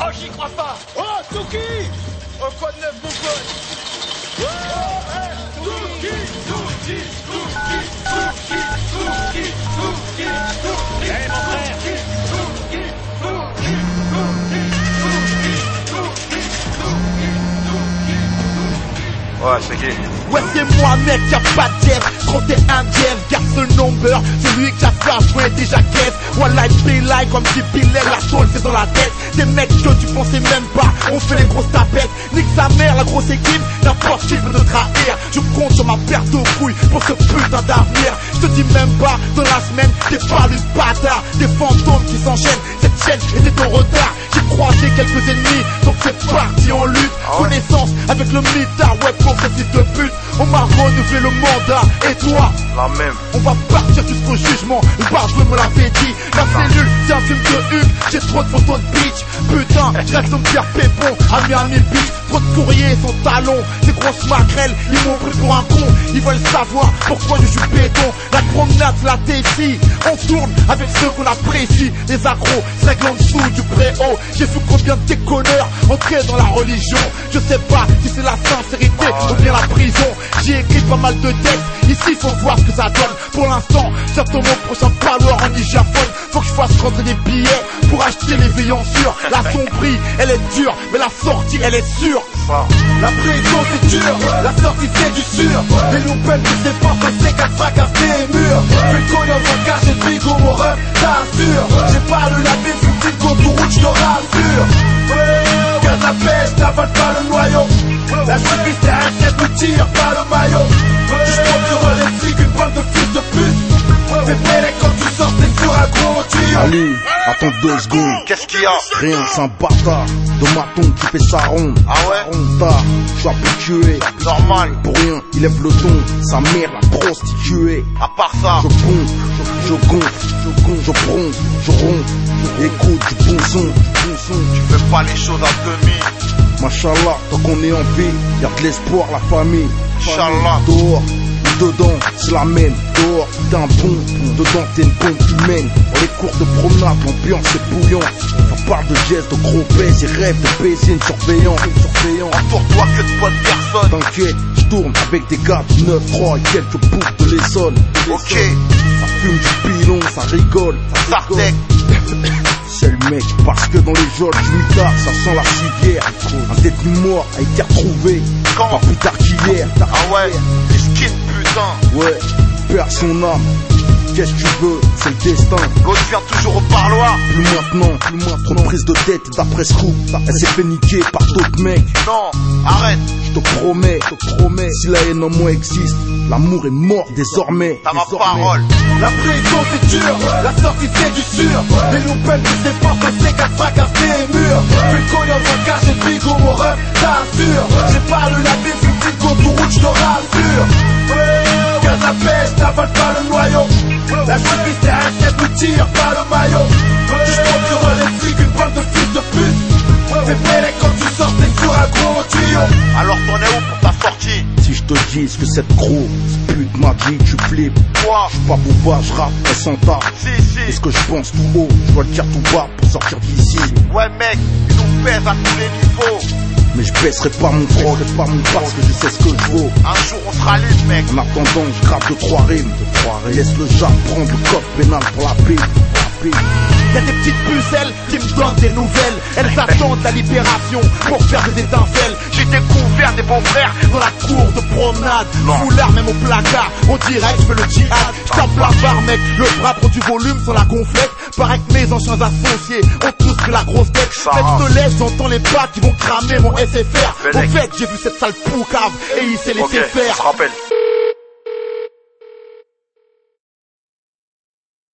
Oh, j'y crois pas. Oh, Touki. Oh, quoi de neuf, mon pote? Touki. Hey, mon frère. Ouais, c'est qui? Ouais, c'est moi, mec, y'a pas de dièse. Quand t'es indien, garde ce number. C'est lui que j'affaire, jouer déjà caisse. Wallah, like comme si Bilal, la tôle, c'est dans la tête. Des mecs que tu pensais même pas, on fait les grosses tapettes. Nique sa mère, la grosse équipe, n'importe qui peut te trahir. Je compte sur ma perte de couilles pour ce putain d'avenir. Je te dis même pas, dans la semaine, t'es pas le bâtard. Des fantômes qui s'enchaînent, cette chaîne était en retard. J'ai croisé quelques ennemis, donc c'est parti en lutte. Connaissance avec le mitard, ouais, pour ce fils de pute. On m'a renouvelé le mandat, et toi? La même. On va partir jusqu'au jugement, le barjoué me l'avait dit. La cellule, c'est un film de Hugues, j'ai trop de photos de bitch. Putain, je reste un Pierre Pépon, à Miami Beach. Trop de courriers, son talon, ces grosses maquerelles, ils m'ont pris pour un con. Ils veulent savoir pourquoi je suis béton. La promenade, la Tessie, on tourne avec ceux qu'on apprécie. Les accros, se règlent en dessous du préau. J'ai vu combien de déconneurs entrer dans la religion. Je sais pas si c'est la sincérité ou bien la prison. J'ai écrit pas mal de textes, ici faut voir ce que ça donne. Pour l'instant, j'attends mon prochain parloir en nijaphone. Faut que je fasse rentrer des billets pour acheter les veillants sûrs. La sombrie, elle est dure, mais la sortie, elle est sûre. La prison c'est dur, la sortie c'est du sûr. Les loupettes qui s'épancent, c'est qu'à fracasser les murs. Fais le coin dans un cachet de bigot, mon ref, t'assure. J'ai pas le labé, sous une autoroute, je te rassure. Car la pêche n'avale pas le noyau. La justice c'est un chef qui tire pas le maillot. Je procure les flics, une bande de fils de pute. Fais péler quand tu sors, t'es sur un gros tuyau. Allez, attends 2 secondes. Qu'est-ce qu'il y a? Rien, c'est un bâtard de maton qui fait sa ronde. Ah ouais? On t'a, je suis habitué. Normal. Pour rien, il lève le ton. Sa mère la prostituée. À part ça. Je pompe, je gonfle, je bronze, je ronde. Écoute du bon son. Tu fais pas les choses à demi. Machallah, tant qu'on est en vie, y'a de l'espoir, la famille. Inch'Allah. Dehors, dedans, c'est la même. Dehors, t'es un bon, dedans, t'es une bombe humaine. Dans les cours de promenade, l'ambiance est bouillante. Ça parle de gestes, de gros baisses et rêve de baiser une surveillante. Entoure-toi que de bonnes personnes. T'inquiète, je tourne avec des gars de 9-3 et quelques boucles de l'Essonne. Ok. Ça fume du pilon, ça rigole. Sartec. C'est le mec, parce que dans les geôles du mitard, ça sent la civière. Un détenu mort a été retrouvé. Quand? Pas plus tard qu'hier. Ah ouais. Les skins, putain. Ouais, perd son âme. Qu'est-ce que tu veux, c'est le destin. L'autre vient toujours au parloir. Plus maintenant, trop de prise de tête d'après ce coup. Elle s'est fait niquer par d'autres mecs. Non, arrête. Je te promets, si la haine en moi existe, l'amour est mort désormais. T'as ma parole. La prison c'est dur, la sortie c'est du sûr. Les loupettes qui s'épancent, c'est qu'à fracasser les murs. Fais le coin dans un cachet de bigot, mon ref, t'assure. J'ai pas le labé, sous une autoroute, je te rassure. Car la pêche n'avale pas le noyau. La justice c'est un chef qui tire pas le maillot. Je procure les flics, une bande de fils de pute. Fais péler quand tu sors, t'es sur un gros tuyau. Alors t'en es où pour ta sortie? Si je te dis ce que cette gros pute m'a dit, tu flippes. Quoi? Je suis pas bourgeois, je rappe, elle s'entend. Si. Est-ce que je pense tout haut, je dois le dire tout bas pour sortir d'ici. Ouais mec, ils nous pèsent à tous les niveaux. Mais je baisserai pas mon front, parce que je sais ce que je vaux. Un jour on sera libre mec. En attendant, je gratte 2-3 rimes. Laisse le jab prendre le code pénal pour la paix. Y'a des petites pucelles qui me donnent des nouvelles. Elles attendent la libération pour faire des étincelles. J'ai découvert des bons frères dans la cour de promenade. Foulard même au placard, on dirait que je fais le djihad. J'tape la barre mec, le bras prend du volume sans la gonflette. Paraît que mes anciens associés ont tous pris la grosse tête. Mec, je te laisse, j'entends les pas qui vont cramer mon SFR. Au fait, j'ai vu cette sale poucave et il s'est laissé faire. On se rappelle.